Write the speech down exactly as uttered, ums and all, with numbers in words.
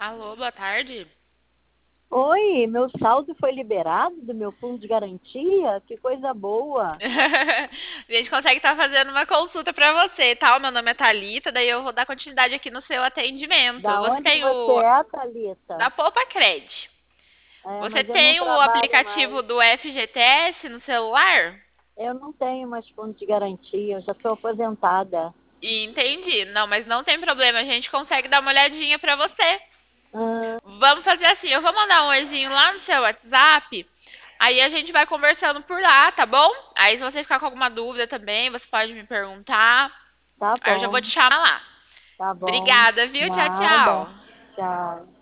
Alô, boa tarde. Oi, meu saldo foi liberado do meu fundo de garantia? Que coisa boa. A gente consegue estar fazendo uma consulta para você, tá? O meu nome é Thalita, daí eu vou dar continuidade aqui no seu atendimento. Da Você onde que tem você o é, da Thalita? Poupa Cred. É, Você mas eu não tem o trabalho mais. aplicativo do F G T S no celular? Eu não tenho mais fundo de garantia, eu já sou aposentada. E entendi. Não, mas não tem problema, a gente consegue dar uma olhadinha para você. Ah, Vamos fazer assim, eu vou mandar um oizinho lá no seu WhatsApp. Aí a gente vai conversando por lá, tá bom? Aí se você ficar com alguma dúvida também, você pode me perguntar. tá Aí eu já vou bom, te chamar lá. tá bom. Obrigada, viu? Tchau, Nada. tchau. Tchau.